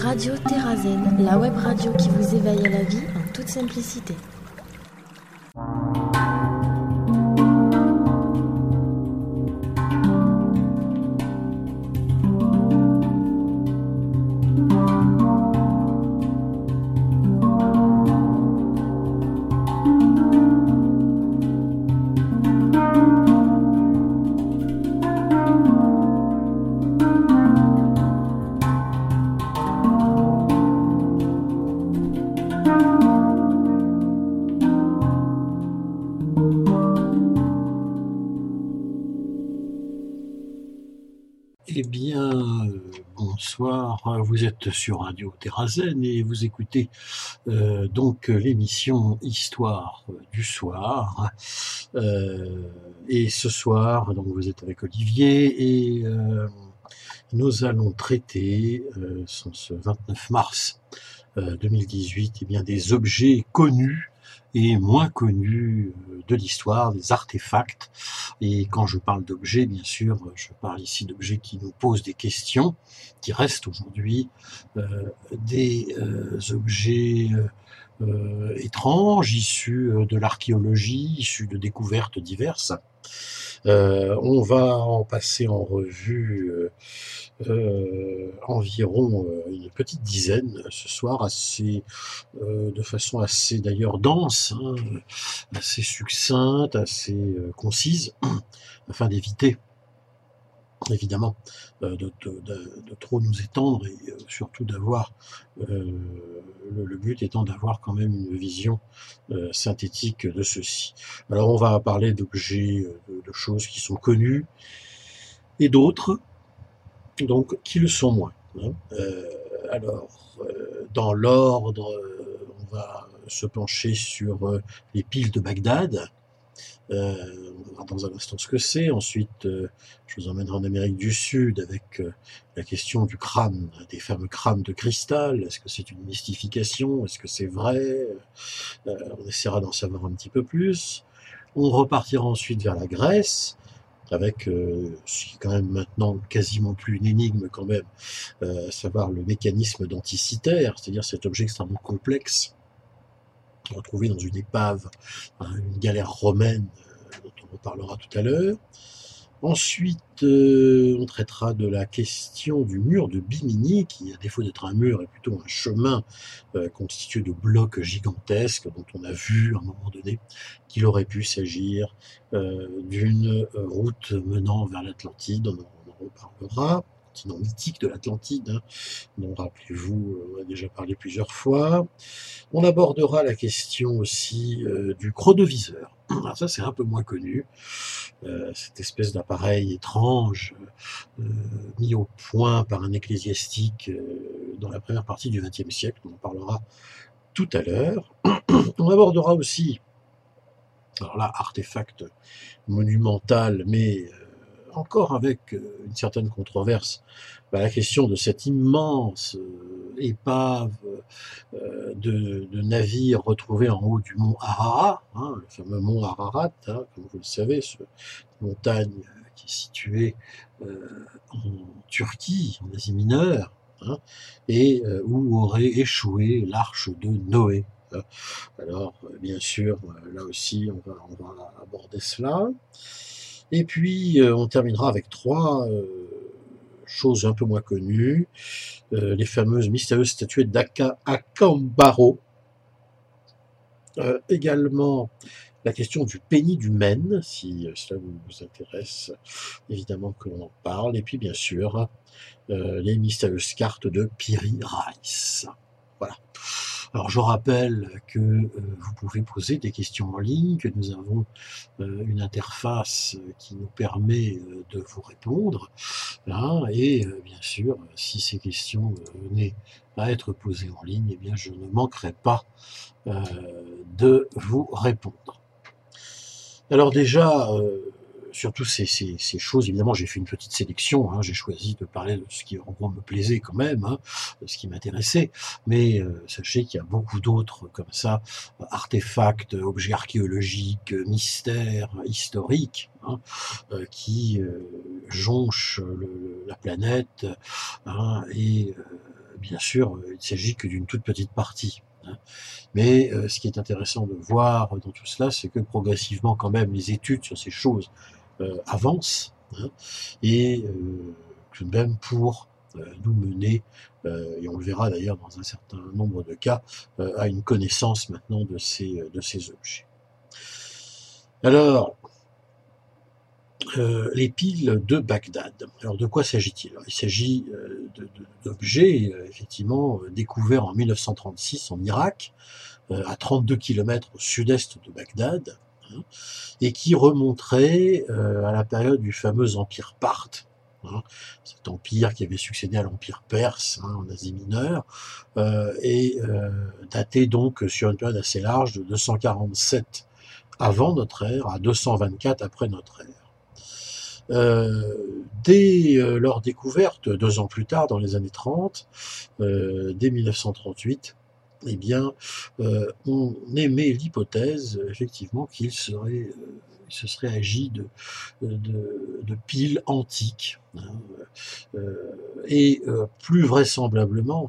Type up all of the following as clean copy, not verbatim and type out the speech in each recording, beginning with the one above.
Radio Terrazen, la web radio qui vous éveille à la vie en toute simplicité. Eh bien, bonsoir, vous êtes sur Radio Terrazen et vous écoutez donc l'émission Histoire du soir. Et ce soir, donc vous êtes avec Olivier et nous allons traiter, ce 29 mars 2018, eh bien, des objets connus et moins connus de l'histoire, des artefacts. Et quand je parle d'objets, bien sûr, je parle ici d'objets qui nous posent des questions, qui restent aujourd'hui des objets étranges, issus de l'archéologie, issus de découvertes diverses. On va en passer en revue environ une petite dizaine ce soir, de façon assez d'ailleurs dense, hein, assez succincte, assez concise, afin d'éviter évidemment de trop nous étendre et surtout d'avoir le but étant d'avoir quand même une vision synthétique de ceci. Alors on va parler d'objets, de choses qui sont connues et d'autres donc qui le sont moins, hein. Dans l'ordre, on va se pencher sur les piles de Bagdad. On va voir dans un instant ce que c'est. Ensuite, je vous emmènerai en Amérique du Sud avec la question du crâne, des fameux crânes de cristal. Est-ce que c'est une mystification? Est-ce que c'est vrai? On essaiera d'en savoir un petit peu plus. On repartira ensuite vers la Grèce, avec ce qui est quand même maintenant quasiment plus une énigme quand même, à savoir le mécanisme d'Anticythère, c'est-à-dire cet objet extrêmement complexe, retrouvé dans une épave, une galère romaine, dont on reparlera tout à l'heure. Ensuite, on traitera de la question du mur de Bimini, qui, à défaut d'être un mur, est plutôt un chemin constitué de blocs gigantesques, dont on a vu à un moment donné qu'il aurait pu s'agir d'une route menant vers l'Atlantide. On en reparlera. Continent mythique de l'Atlantide, hein, dont, rappelez-vous, on a déjà parlé plusieurs fois. On abordera la question aussi du chronoviseur. Alors ça, c'est un peu moins connu. Cette espèce d'appareil étrange mis au point par un ecclésiastique dans la première partie du XXe siècle. On en parlera tout à l'heure. On abordera aussi, alors là, artefact monumental, mais encore avec une certaine controverse, la question de cette immense épave de navires retrouvés en haut du mont Ararat, hein, le fameux mont Ararat, hein, comme vous le savez, cette montagne qui est située en Turquie, en Asie mineure, hein, et où aurait échoué l'arche de Noé. Alors, bien sûr, là aussi, on va aborder cela. Et puis, on terminera avec trois choses un peu moins connues. Les fameuses mystérieuses statuettes d'Akambaro. Également, la question du péni du Maine, si cela vous intéresse, évidemment que l'on en parle. Et puis, bien sûr, les mystérieuses cartes de Piri Reis. Voilà. Alors je rappelle que vous pouvez poser des questions en ligne, que nous avons une interface qui nous permet de vous répondre, hein, et bien sûr, si ces questions venaient à être posées en ligne, eh bien je ne manquerai pas de vous répondre. Alors déjà, sur toutes ces choses, évidemment, j'ai fait une petite sélection, hein, j'ai choisi de parler de ce qui, en gros, me plaisait quand même, hein, de ce qui m'intéressait, mais sachez qu'il y a beaucoup d'autres, comme ça, artefacts, objets archéologiques, mystères historiques, hein, qui jonchent la planète, hein, et bien sûr, il ne s'agit que d'une toute petite partie, hein. Mais ce qui est intéressant de voir dans tout cela, c'est que progressivement, quand même, les études sur ces choses avancent, hein, et tout de même pour nous mener, et on le verra d'ailleurs dans un certain nombre de cas, à une connaissance maintenant de ces objets. Alors, les piles de Bagdad. Alors de quoi s'agit-il? Il s'agit d'objets effectivement découverts en 1936 en Irak, à 32 km au sud-est de Bagdad, hein, et qui remonteraient à la période du fameux empire parthe, hein, cet empire qui avait succédé à l'empire perse, hein, en Asie mineure, et daté donc sur une période assez large de 247 avant notre ère à 224 après notre ère. Dès leur découverte, 2 ans plus tard, dans les années 30, dès 1938, eh bien, on émet l'hypothèse, effectivement, qu'il se serait agi de piles antiques, hein, et plus vraisemblablement,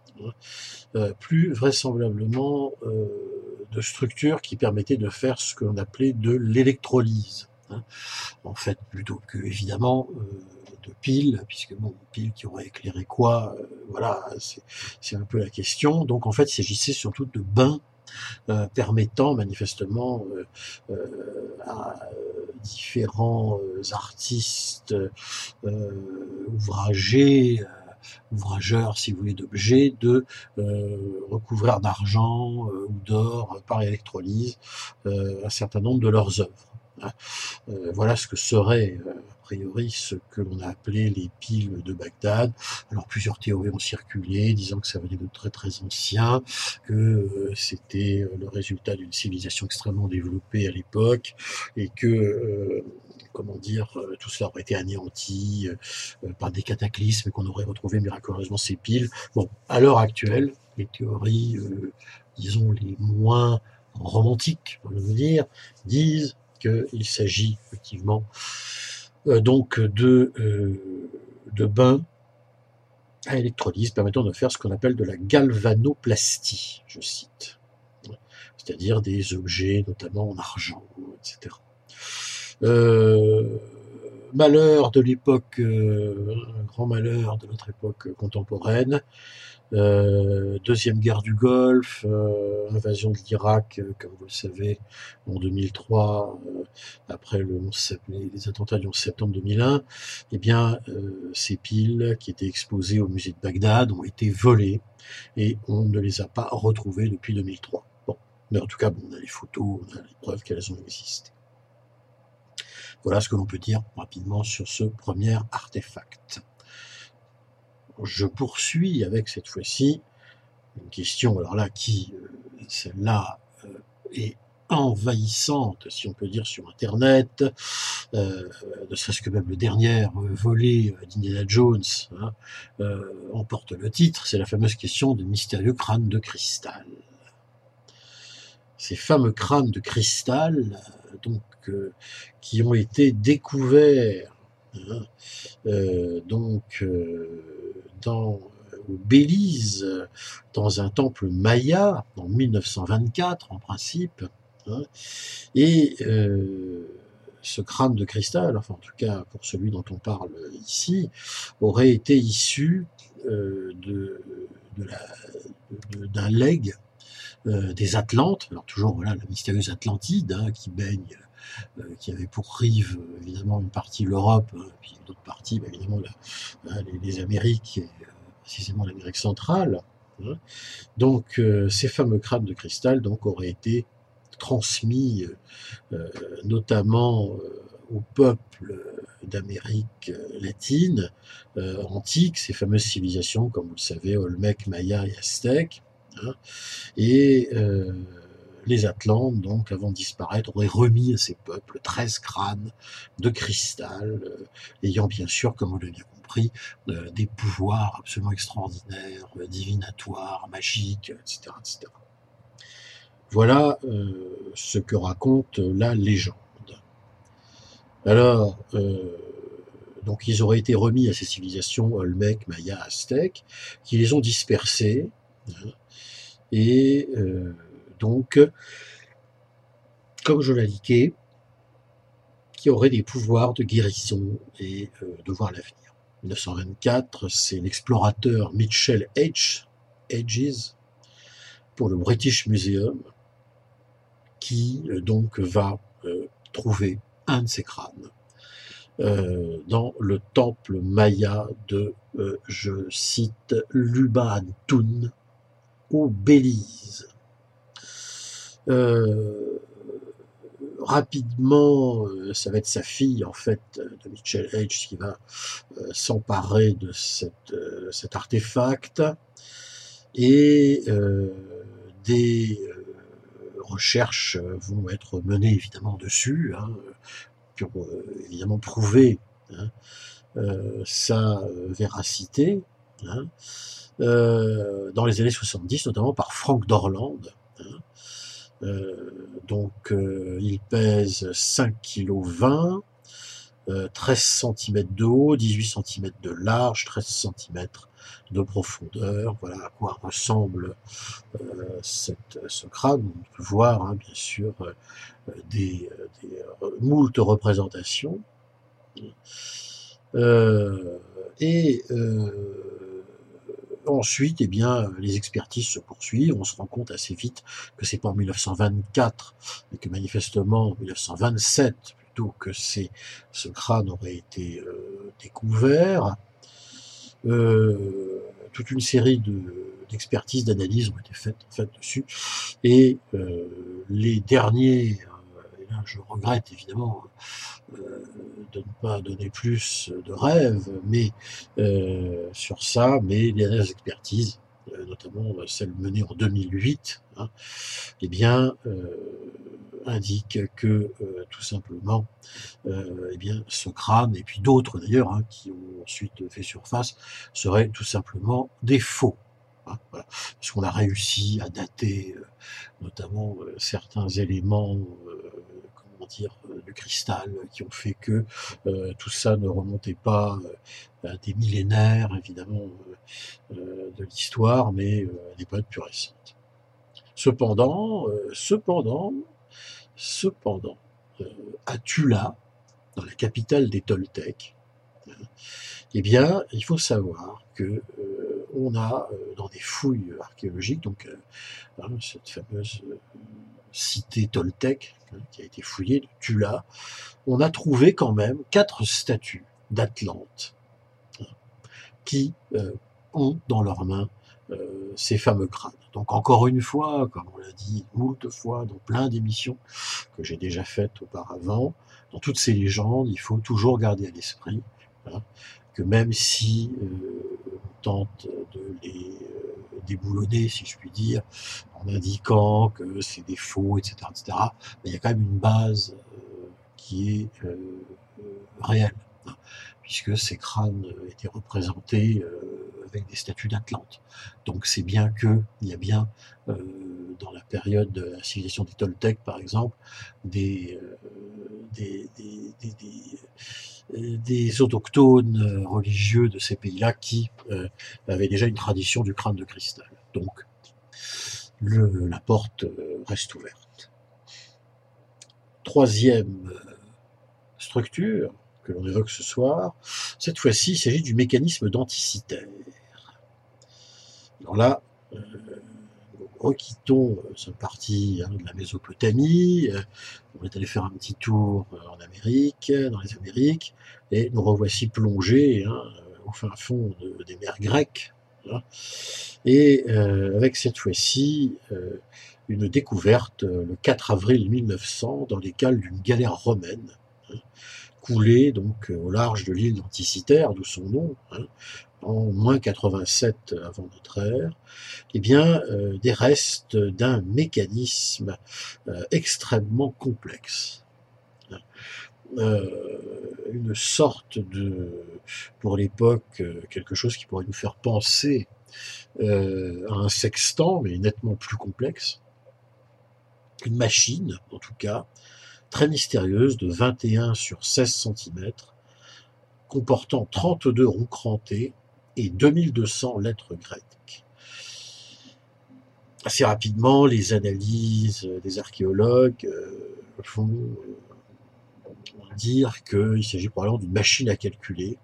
de structures qui permettaient de faire ce que l'on appelait de l'électrolyse, hein. En fait, plutôt que, évidemment, de piles, puisque bon, piles qui auraient éclairé quoi, voilà, c'est un peu la question. Donc en fait, il s'agissait surtout de bains permettant manifestement à différents artistes, ouvrageurs, si vous voulez, d'objets, de recouvrir d'argent ou d'or par électrolyse un certain nombre de leurs œuvres. Voilà ce que serait, a priori, ce que l'on a appelé les piles de Bagdad. Alors plusieurs théories ont circulé, disant que ça venait de très très ancien, que c'était le résultat d'une civilisation extrêmement développée à l'époque, et que comment dire, tout cela aurait été anéanti par des cataclysmes, et qu'on aurait retrouvé miraculeusement ces piles. Bon, à l'heure actuelle, les théories, disons, les moins romantiques, on veut dire, disent qu'il s'agit effectivement donc de bains à électrolyse permettant de faire ce qu'on appelle de la galvanoplastie, je cite. C'est-à-dire des objets, notamment en argent, etc. Malheur de l'époque, grand malheur de notre époque contemporaine, Deuxième guerre du Golfe, invasion de l'Irak, comme vous le savez, en 2003, après les attentats du 11 septembre 2001, eh bien, ces piles qui étaient exposées au musée de Bagdad ont été volées et on ne les a pas retrouvées depuis 2003. Bon, mais en tout cas, bon, on a les photos, on a les preuves qu'elles ont existé. Voilà ce que l'on peut dire rapidement sur ce premier artefact. Je poursuis avec cette fois-ci une question, alors là, qui, celle-là, est envahissante, si on peut dire, sur Internet, ne serait-ce que même le dernier volet d'Indiana Jones, hein, emporte le titre, c'est la fameuse question des mystérieux crânes de cristal. Ces fameux crânes de cristal, donc, qui ont été découverts, hein, au Belize, dans un temple maya, en 1924 en principe, hein, et ce crâne de cristal, enfin en tout cas pour celui dont on parle ici, aurait été issu d'un legs des Atlantes, alors toujours voilà la mystérieuse Atlantide, hein, qui baigne, qui avait pour rive évidemment une partie l'Europe, puis d'autres parties évidemment les Amériques, et précisément l'Amérique centrale, hein. Donc ces fameux crânes de cristal donc auraient été transmis notamment au peuple d'Amérique latine antique, ces fameuses civilisations comme vous le savez, Olmec, Maya et Aztèques, hein, et les Atlantes, donc, avant de disparaître, auraient remis à ces peuples 13 crânes de cristal, ayant bien sûr, comme vous l'avez bien compris, des pouvoirs absolument extraordinaires, divinatoires, magiques, etc., etc. Voilà ce que raconte la légende. Alors, donc ils auraient été remis à ces civilisations Olmec, Maya, Aztèques, qui les ont dispersés, hein, et donc, comme je l'indiquais, qui auraient des pouvoirs de guérison et de voir l'avenir. 1924, c'est l'explorateur Mitchell Hedges pour le British Museum qui donc va trouver un de ces crânes dans le temple maya de, je cite, Luba-Antun au Belize. Rapidement, ça va être sa fille, en fait, de Mitchell Hedges, qui va s'emparer de cet artefact, et des recherches vont être menées évidemment dessus, hein, pour évidemment prouver, hein, sa véracité, hein, dans les années 70, notamment par Frank Dorland, hein. Donc il pèse 5,20 kg, 13 cm de haut, 18 cm de large, 13 cm de profondeur. Voilà à quoi ressemble ce crâne. On peut voir, hein, bien sûr, des moultes représentations. Et ensuite, eh bien, les expertises se poursuivent. On se rend compte assez vite que c'est pas en 1924, mais que manifestement en 1927, plutôt que ce crâne aurait été découvert. Toute une série d'expertises, d'analyses ont été faites en fait dessus. Et les derniers, et là je regrette évidemment de ne pas donner plus de rêves, mais sur ça, mais les dernières expertises, notamment celle menée en 2008, hein, eh bien, indiquent que tout simplement, eh bien, ce crâne, et puis d'autres d'ailleurs, hein, qui ont ensuite fait surface, seraient tout simplement des faux. Hein, voilà. Parce qu'on a réussi à dater notamment certains éléments du cristal, qui ont fait que tout ça ne remontait pas à des millénaires, évidemment, de l'histoire, mais à des périodes plus récentes. Cependant, à Tula, dans la capitale des Toltecs, eh bien, il faut savoir que on a, dans des fouilles archéologiques, donc cette fameuse cité toltèque, hein, qui a été fouillée de Tula, on a trouvé quand même 4 statues d'Atlante, hein, qui ont dans leurs mains ces fameux crânes. Donc encore une fois, comme on l'a dit moult fois dans plein d'émissions que j'ai déjà faites auparavant, dans toutes ces légendes, il faut toujours garder à l'esprit, hein, que même si on tente de les déboulonner, si je puis dire, en indiquant que c'est des faux, etc., etc., mais il y a quand même une base qui est réelle, hein, puisque ces crânes étaient représentés avec des statues d'Atlante. Donc c'est bien qu'il y a bien, dans la période de la civilisation des Toltecs, par exemple, des autochtones religieux de ces pays-là qui avaient déjà une tradition du crâne de cristal. Donc la porte reste ouverte. Troisième structure que l'on évoque ce soir, cette fois-ci il s'agit du mécanisme denticitaire. Alors là, nous requittons cette partie, hein, de la Mésopotamie, on est allé faire un petit tour en Amérique, dans les Amériques, et nous revoici plongés, hein, au fin fond des mers grecques, hein, et avec cette fois-ci une découverte le 4 avril 1900 dans les cales d'une galère romaine, hein, coulée donc au large de l'île d'Anticythère, d'où son nom, hein, en moins 87 avant notre ère, eh bien, des restes d'un mécanisme extrêmement complexe. Une sorte de, pour l'époque, quelque chose qui pourrait nous faire penser à un sextant, mais nettement plus complexe. Une machine, en tout cas, très mystérieuse, de 21 sur 16 cm, comportant 32 roues crantées et 2200 lettres grecques. Assez rapidement, les analyses des archéologues font dire qu'il s'agit probablement d'une machine à calculer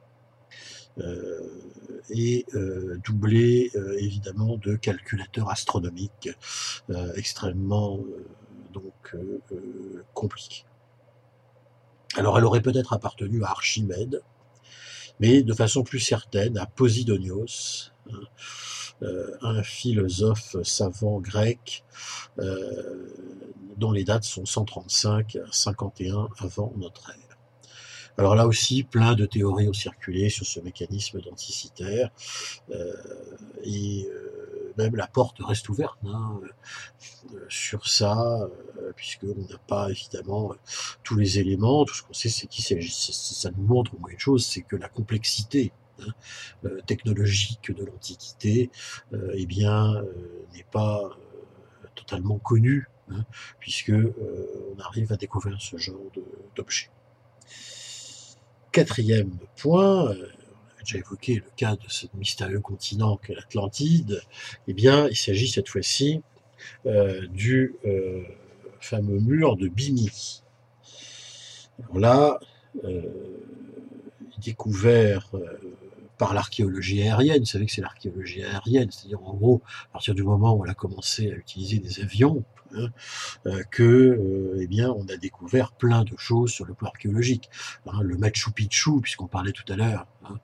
et doublée évidemment de calculateurs astronomiques extrêmement compliqués. Alors elle aurait peut-être appartenu à Archimède, mais de façon plus certaine à Posidonios, un philosophe savant grec dont les dates sont 135 à 51 avant notre ère. Alors là aussi, plein de théories ont circulé sur ce mécanisme denticitaire, et même la porte reste ouverte sur ça, puisqu'on n'a pas évidemment tous les éléments. Tout ce qu'on sait, c'est ça nous montre au moins une chose, c'est que la complexité technologique de l'Antiquité n'est pas totalement connue, puisque on arrive à découvrir ce genre d'objets. Quatrième point, on a déjà évoqué le cas de ce mystérieux continent qu'est l'Atlantide. Il s'agit cette fois-ci du fameux mur de Bimini. Alors là, découvert par l'archéologie aérienne. Vous savez que c'est l'archéologie aérienne, c'est-à-dire en gros, à partir du moment où on a commencé à utiliser des avions, on a découvert plein de choses sur le plan archéologique. Le Machu Picchu, puisqu'on parlait tout à l'heure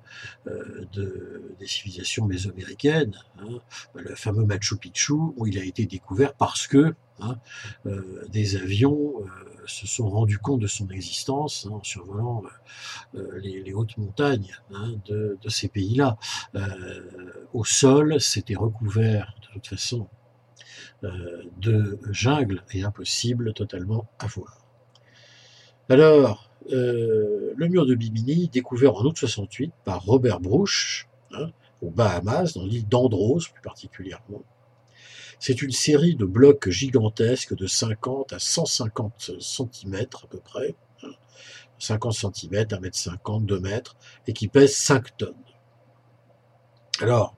des civilisations mésoaméricaines, le fameux Machu Picchu, où il a été découvert parce que des avions se sont rendus compte de son existence en survolant les hautes montagnes de ces pays-là. Au sol, c'était recouvert de toute façon de jungle et impossible totalement à voir. Alors, le mur de Bimini, découvert en août 68 par Robert Bruch, aux Bahamas, dans l'île d'Andros plus particulièrement. C'est une série de blocs gigantesques de 50 à 150 cm à peu près, 50 cm, 1,50 m, 2 mètres, et qui pèsent 5 tonnes. Alors,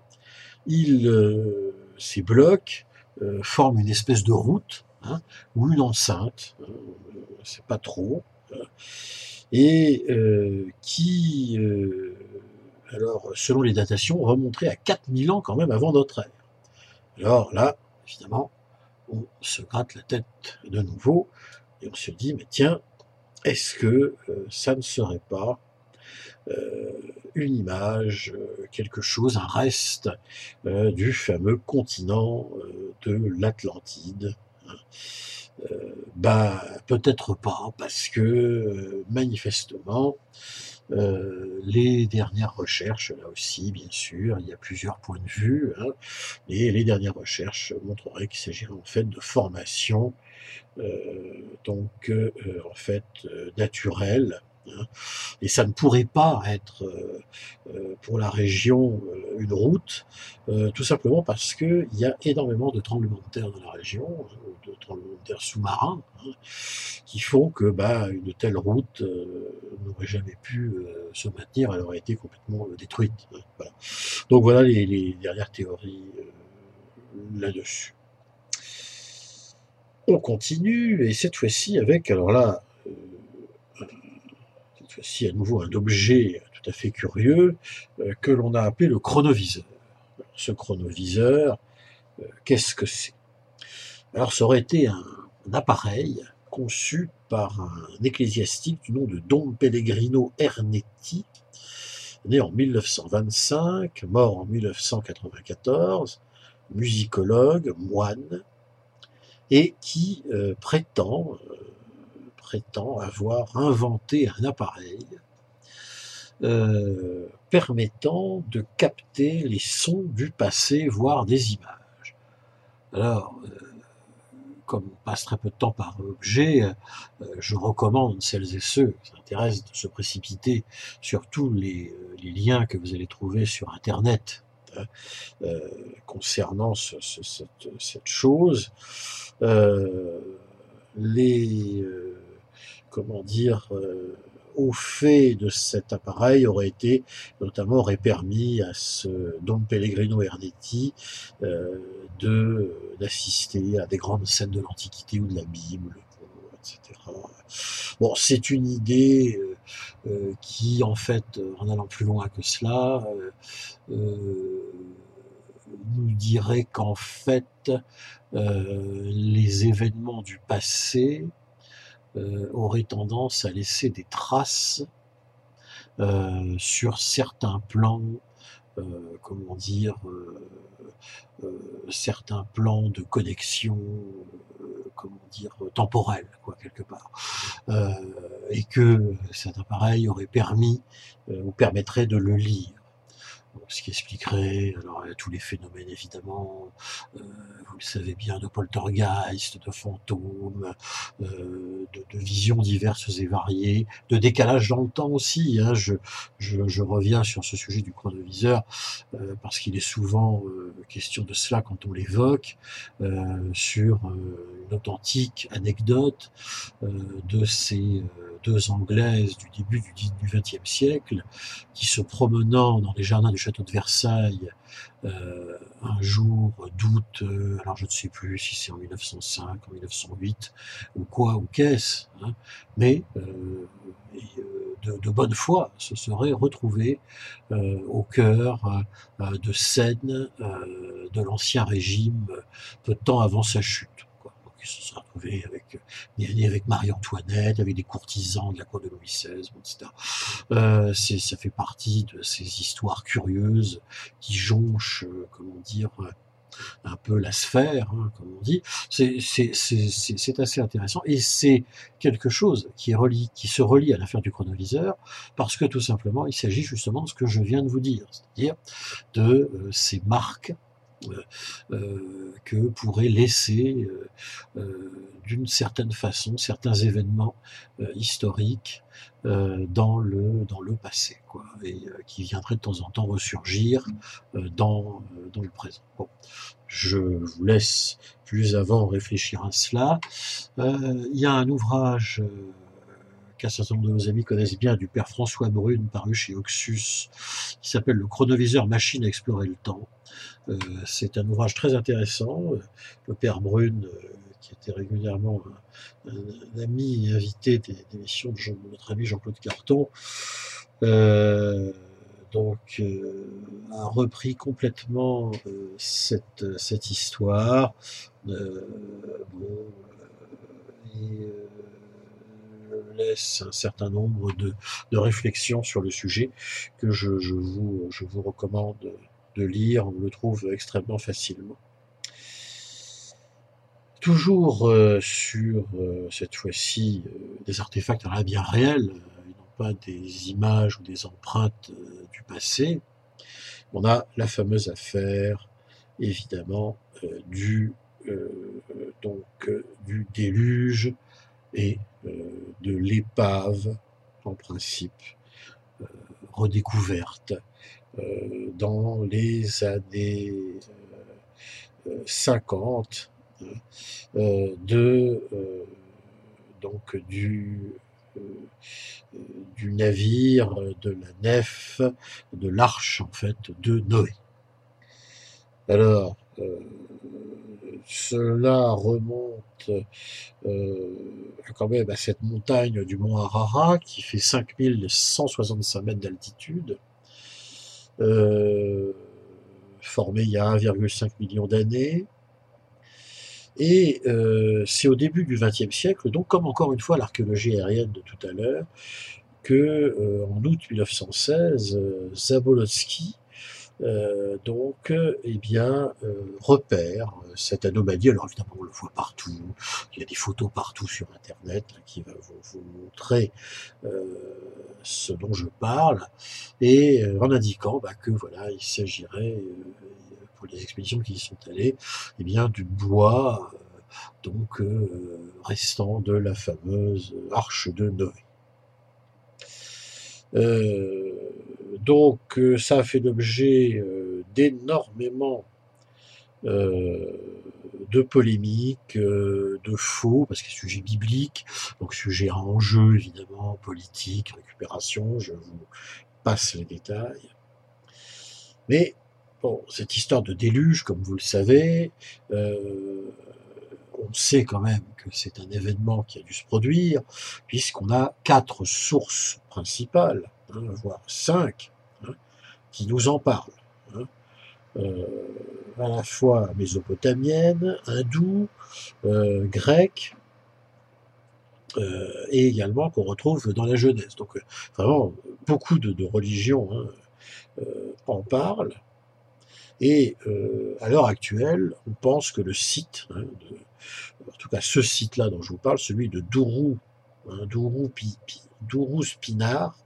ces blocs forment une espèce de route, ou une enceinte, c'est pas trop, et qui, selon les datations, remonterait à 4000 ans quand même avant notre ère. Alors là, évidemment, on se gratte la tête de nouveau, et on se dit, mais tiens, est-ce que ça ne serait pas une image, quelque chose, un reste du fameux continent de l'Atlantide? Peut-être pas, parce que manifestement, les dernières recherches, là aussi, bien sûr, il y a plusieurs points de vue, et les dernières recherches montreraient qu'il s'agirait en fait de formations naturelles, et ça ne pourrait pas être pour la région une route, tout simplement parce qu'il y a énormément de tremblements de terre dans la région, de tremblements de terre sous-marins, qui font que une telle route n'aurait jamais pu se maintenir, elle aurait été complètement détruite. Voilà. Donc voilà les dernières théories là-dessus. On continue, et cette fois-ci avec, cette fois-ci à nouveau un objet tout à fait curieux que l'on a appelé le chronoviseur. Alors, ce chronoviseur, qu'est-ce que c'est? Alors ça aurait été un appareil conçu par un ecclésiastique du nom de Dom Pellegrino Ernetti, né en 1925, mort en 1994, musicologue, moine, et qui prétend avoir inventé un appareil permettant de capter les sons du passé, voire des images. Alors, comme on passe très peu de temps par objet, je recommande celles et ceux qui s'intéressent de se précipiter sur tous les liens que vous allez trouver sur Internet concernant cette chose. au fait de cet appareil aurait permis à ce Dom Pellegrino Ernetti d'assister à des grandes scènes de l'Antiquité ou de la Bible, etc. Bon, c'est une idée qui, en fait, en allant plus loin que cela, nous dirait qu'en fait, les événements du passé auraient tendance à laisser des traces sur certains plans, comment dire, certains plans de connexion, comment dire, temporelle, quoi, quelque part. Et que cet appareil aurait permis ou permettrait de le lire. Ce qui expliquerait alors tous les phénomènes évidemment, vous le savez bien, de poltergeist, de fantômes, de visions diverses et variées, de décalage dans le temps aussi. Hein. Je reviens sur ce sujet du chronoviseur parce qu'il est souvent question de cela quand on l'évoque, sur une authentique anecdote de ces deux Anglaises du début du XXe siècle qui, se promenant dans les jardins du château de Versailles un jour d'août, alors je ne sais plus si c'est en 1905, en 1908 ou quoi, ou qu'est-ce, hein, mais de bonne foi se seraient retrouvés au cœur de scènes de l'Ancien Régime peu de temps avant sa chute. Ils se sont retrouvés avec Marie-Antoinette, avec des courtisans de la cour de Louis XVI, etc. Ça fait partie de ces histoires curieuses qui jonchent, comment dire, un peu la sphère, hein, comme on dit. C'est assez intéressant et c'est quelque chose qui se relie à l'affaire du chronoviseur parce que tout simplement il s'agit justement de ce que je viens de vous dire, c'est-à-dire de ces marques que pourraient laisser d'une certaine façon certains événements historiques dans le passé, quoi, et qui viendraient de temps en temps ressurgir dans le présent. Bon, je vous laisse plus avant réfléchir à cela. Il y a un ouvrage qu'un certain nombre de nos amis connaissent bien, du père François Brune, paru chez Oxus, qui s'appelle Le chronoviseur machine à explorer le temps. C'est un ouvrage très intéressant. Le père Brune, qui était régulièrement un ami et invité des émissions de notre ami Jean-Claude Carton, a repris complètement cette histoire. Laisse un certain nombre de réflexions sur le sujet que je vous recommande de lire. On le trouve extrêmement facilement. Toujours sur cette fois-ci des artefacts bien réels, et non pas des images ou des empreintes du passé. On a la fameuse affaire, évidemment, du déluge et de l'épave, en principe, redécouverte dans les années 50 du navire, de la nef, de l'arche en fait de Noé. Alors, cela remonte quand même à cette montagne du mont Ararat qui fait 5165 mètres d'altitude, formée il y a 1,5 million d'années. Et c'est au début du XXe siècle, donc comme encore une fois l'archéologie aérienne de tout à l'heure, que en août 1916, Zabolotsky repère cette anomalie. Alors évidemment on le voit partout, il y a des photos partout sur internet qui va vous montrer ce dont je parle, et en indiquant que voilà, il s'agirait pour les expéditions qui y sont allées, du bois restant de la fameuse arche de Noé. Ça a fait l'objet d'énormément de polémiques, de faux, parce qu'il y a sujet biblique, donc sujet à enjeu, évidemment, politique, récupération, je vous passe les détails. Mais, bon, cette histoire de déluge, comme vous le savez, on sait quand même que c'est un événement qui a dû se produire, puisqu'on a 4 sources principales, voire 5, qui nous en parlent. À la fois mésopotamienne, hindoue, grecque, et également qu'on retrouve dans la Genèse. Donc vraiment, beaucoup de religions en parlent. Et à l'heure actuelle, on pense que le site, en tout cas ce site-là dont je vous parle, celui de Dourou, Dourou Pinar,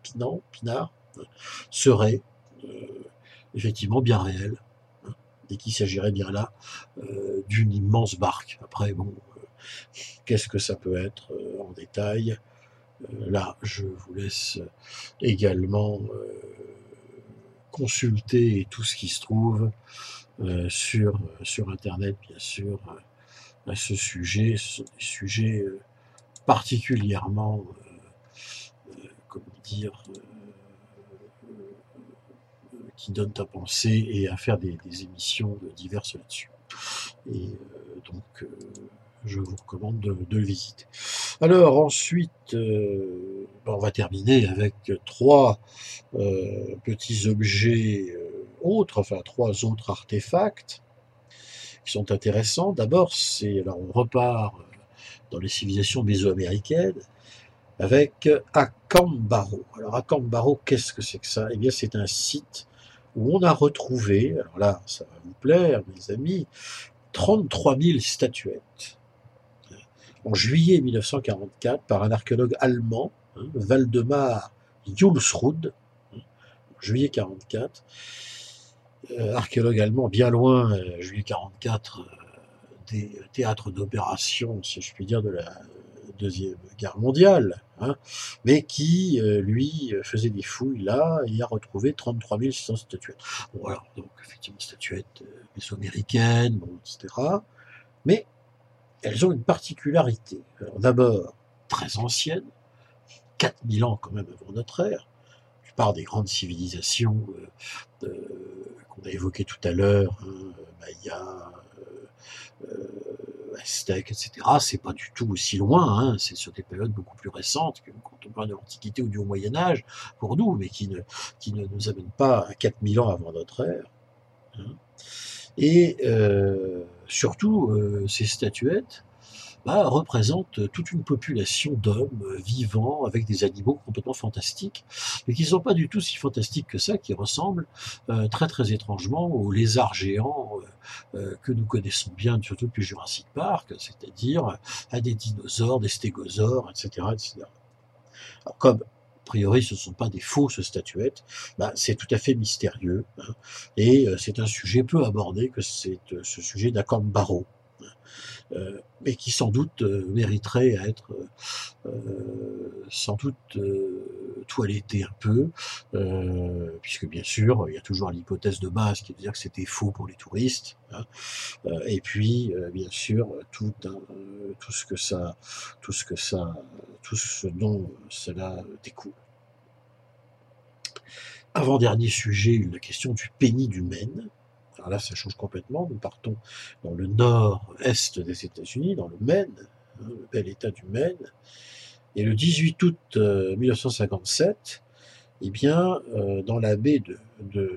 serait effectivement bien réel, et qu'il s'agirait bien là d'une immense barque. Après, bon, qu'est-ce que ça peut être en détail? Là, je vous laisse également consulter tout ce qui se trouve sur Internet, bien sûr, à ce sujet, particulièrement, comment dire, qui donnent à penser et à faire des émissions diverses là-dessus. Et donc, je vous recommande de le visiter. Alors ensuite, on va terminer avec 3 petits objets autres, enfin 3 autres artefacts qui sont intéressants. D'abord, alors on repart dans les civilisations mésoaméricaines avec Acambaro. Alors Acambaro, qu'est-ce que c'est que ça? Eh bien, c'est un site où on a retrouvé, alors là, ça va vous plaire, mes amis, 33 000 statuettes. En juillet 1944, par un archéologue allemand, Waldemar Julsrud, en juillet 1944, archéologue allemand bien loin, juillet 1944, des théâtres d'opération, si je puis dire, de la Deuxième Guerre mondiale, mais qui, lui, faisait des fouilles là et a retrouvé 33 600 statuettes. Bon, alors, donc, effectivement, statuettes mésoaméricaines, bon, etc. Mais elles ont une particularité. Alors, d'abord, très anciennes, 4000 ans quand même avant notre ère. La plupart des grandes civilisations qu'on a évoquées tout à l'heure, Maya, Aztèques, etc., c'est pas du tout aussi loin, c'est sur des périodes beaucoup plus récentes que quand on parle de l'Antiquité ou du Haut-Moyen-Âge, pour nous, mais qui ne nous amènent pas à 4000 ans avant notre ère. Et surtout, ces statuettes représentent toute une population d'hommes vivants avec des animaux complètement fantastiques, mais qui ne sont pas du tout si fantastiques que ça, qui ressemblent très très étrangement aux lézards géants que nous connaissons bien, surtout depuis Jurassic Park, c'est-à-dire à des dinosaures, des stégosaures, etc., etc. Alors, comme a priori ce ne sont pas des fausses statuettes, c'est tout à fait mystérieux, et c'est un sujet peu abordé que c'est ce sujet d'Acambaro, mais qui sans doute mériterait à être sans doute toiletté un peu, puisque bien sûr il y a toujours l'hypothèse de base qui est de dire que c'était faux pour les touristes, et puis bien sûr tout ce dont cela découle. Avant-dernier sujet, la question du péni du Maine. Alors là, ça change complètement. Nous partons dans le nord-est des États-Unis, dans le Maine, le bel état du Maine. Et le 18 août 1957, eh bien, dans la baie de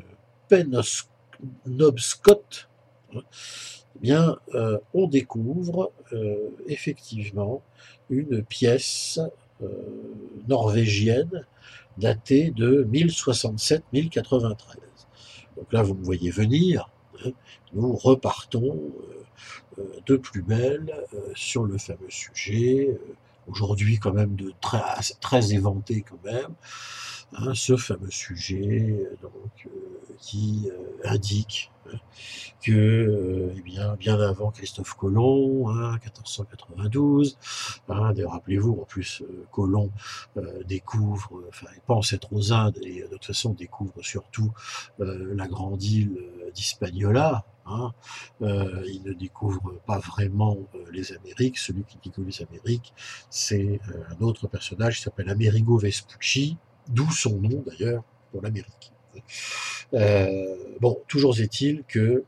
Penobscot, eh bien, on découvre effectivement une pièce norvégienne datée de 1067-1093. Donc là, vous me voyez venir, nous repartons de plus belle sur le fameux sujet, aujourd'hui quand même très éventé quand même, hein, ce fameux sujet donc, qui indique que, eh bien avant Christophe Colomb, 1492, rappelez-vous, en plus, Colomb découvre, enfin, il pense être aux Indes et de toute façon découvre surtout la grande île d'Hispaniola. Il ne découvre pas vraiment les Amériques. Celui qui découvre les Amériques, c'est un autre personnage qui s'appelle Amerigo Vespucci, d'où son nom d'ailleurs pour l'Amérique. Bon, toujours est-il que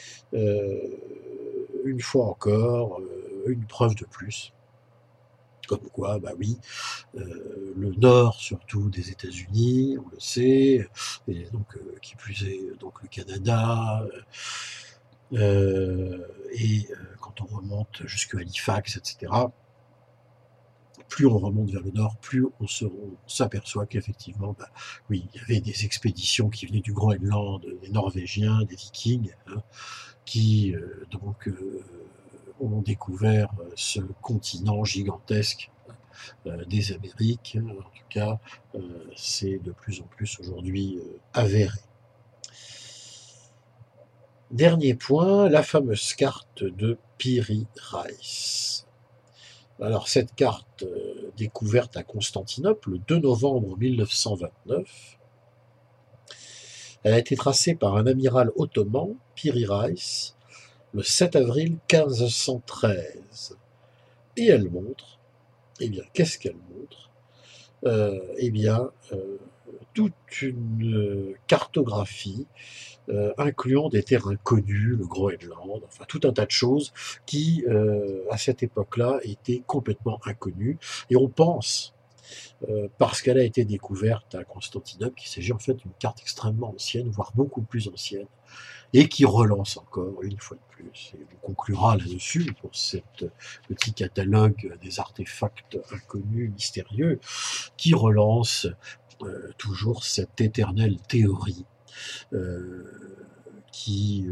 une fois encore, une preuve de plus, comme quoi, bah oui, le nord surtout des États-Unis, on le sait, et donc qui plus est donc le Canada, et quand on remonte jusqu'à Halifax, etc. Plus on remonte vers le nord, plus on s'aperçoit qu'effectivement, bah, oui, il y avait des expéditions qui venaient du Groenland, des Norvégiens, des Vikings, qui donc ont découvert ce continent gigantesque des Amériques. En tout cas, c'est de plus en plus aujourd'hui avéré. Dernier point, la fameuse carte de Piri Reis. Alors cette carte découverte à Constantinople le 2 novembre 1929, elle a été tracée par un amiral ottoman, Piri Reis, le 7 avril 1513. Et elle montre, eh bien, qu'est-ce qu'elle montre? Toute une cartographie incluant des terres inconnues, le Groenland, enfin tout un tas de choses qui, à cette époque-là, étaient complètement inconnues. Et on pense, parce qu'elle a été découverte à Constantinople, qu'il s'agit en fait d'une carte extrêmement ancienne, voire beaucoup plus ancienne, et qui relance encore une fois de plus. Et on conclura là-dessus pour ce petit catalogue des artefacts inconnus, mystérieux, qui relance toujours cette éternelle théorie qui,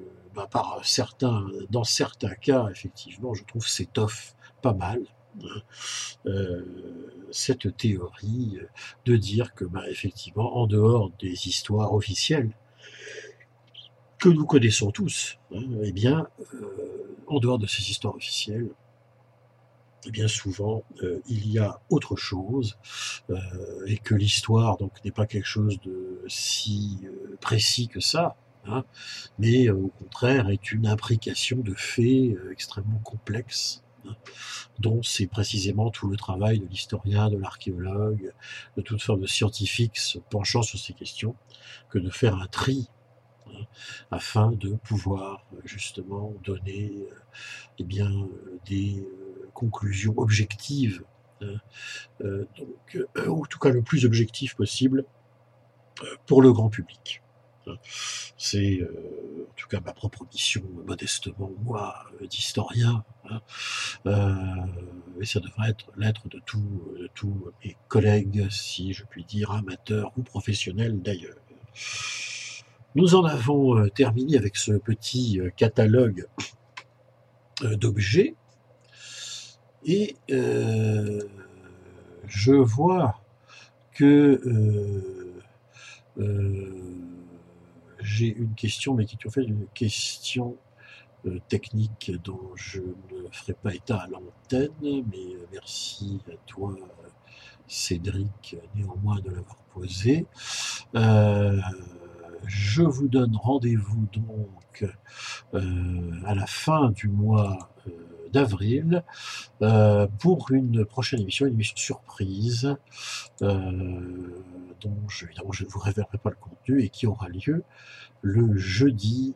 dans certains cas, effectivement, je trouve s'étoffe pas mal. Cette théorie de dire que, effectivement, en dehors des histoires officielles que nous connaissons tous, en dehors de ces histoires officielles, bien souvent, il y a autre chose, et que l'histoire donc n'est pas quelque chose de si précis que ça, mais au contraire est une imbrication de faits extrêmement complexes, dont c'est précisément tout le travail de l'historien, de l'archéologue, de toute forme de scientifique se penchant sur ces questions, que de faire un tri afin de pouvoir justement donner des conclusions objectives, ou en tout cas le plus objectif possible pour le grand public. C'est en tout cas ma propre mission, modestement moi, d'historien, et ça devrait être l'être de tous mes collègues, si je puis dire, amateurs ou professionnels d'ailleurs. Nous en avons terminé avec ce petit catalogue d'objets, et je vois que j'ai une question, mais qui est en fait une question technique dont je ne ferai pas état à l'antenne, mais merci à toi, Cédric, néanmoins de l'avoir posé. Je vous donne rendez-vous donc à la fin du mois d'avril pour une prochaine émission, une émission surprise dont évidemment je ne vous révélerai pas le contenu et qui aura lieu le jeudi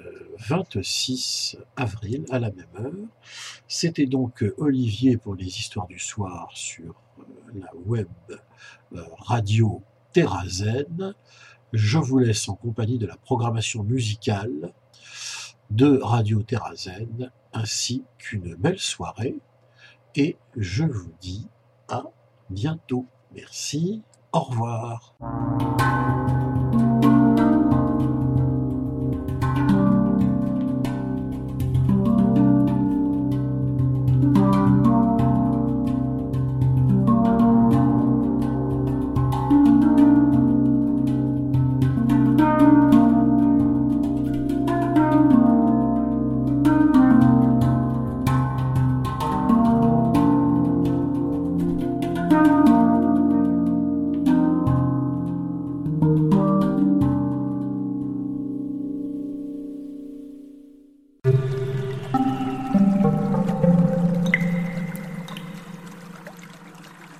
26 avril à la même heure. C'était donc Olivier pour les histoires du soir sur la web radio Terrazen. Je vous laisse en compagnie de la programmation musicale de Radio Terrazen, ainsi qu'une belle soirée, et je vous dis à bientôt. Merci, au revoir.